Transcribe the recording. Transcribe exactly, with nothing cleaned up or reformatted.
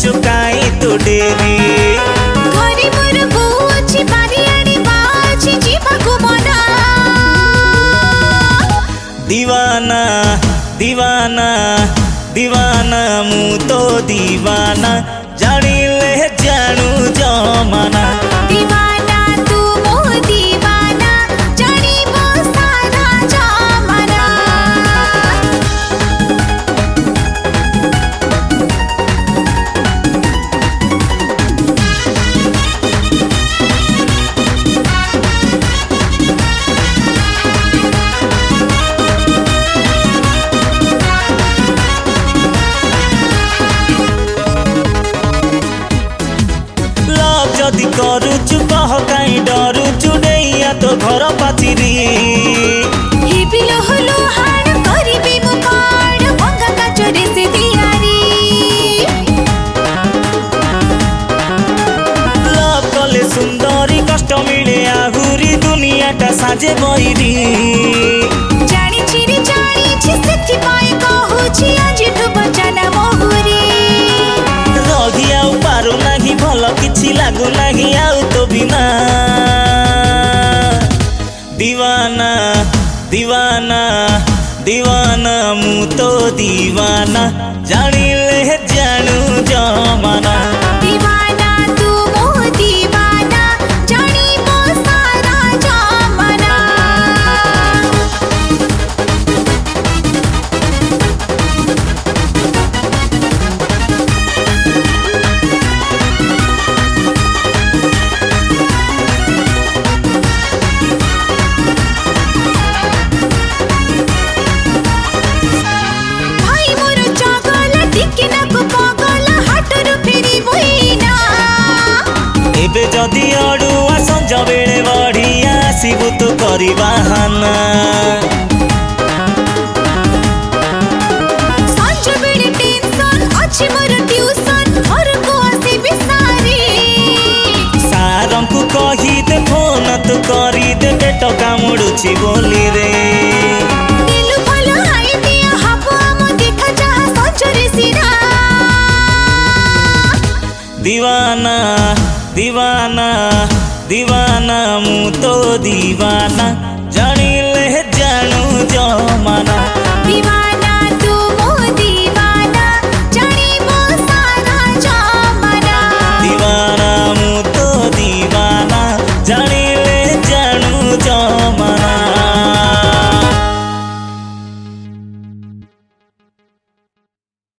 କରୁଛୁ କାଇଁ ତୁ ଡେରି। ଘରେ ମୋର ବୋଉ ଅଛି ବାରିଆଡେ ମା ଅଛି ଯିବାକୁ ମନା। दीवाना दीवाना दीवाना मु तो दीवाना जानिले जानू जमाना। दीवाना तू मो दीवाना जानिबो सारा जमाना। जदि करुचु कह काई डरुचु डेइया तो घर पाचिरी। हिबिलो हलो हाड़ करिबे मु पाड़ भंगा काचरे से दियारी। लव कले सुंदरी कष्ट मिले आहुरी दुनियाटा साजे बइरी। जानी छिरी जानी छि सेथि पाए कहूछि आजिठु बचाना मोहुरी। रही आउ पारु नाही भल किछि लागु नाही आउ तो बिना। दीवाना दीवाना दीवाना मु तो दीवाना जानिले जानू जमाना। दीवाना तू मो दीवाना जानिबो सारा जमाना। एबे जदि अड़ुआ संज बेले बढ़िया आसबू तो करवाना। संज बेले टेंशन अछि मोर ट्यूशन घर को आसी बिसारी। सारं को कही दे फोन तू करी दे पेट कामुड़ुछि बोली रे। दिलु भलो आइडिया हबो हम देखा जहा संजरे सिरा। दीवाना दीवाना दीवाना मु तो दीवाना जानिले जानू जमाना। दीवाना तू मो दीवाना जानिबो सारा जमाना। दीवाना मु तो दीवाना जानिले जानू जमाना।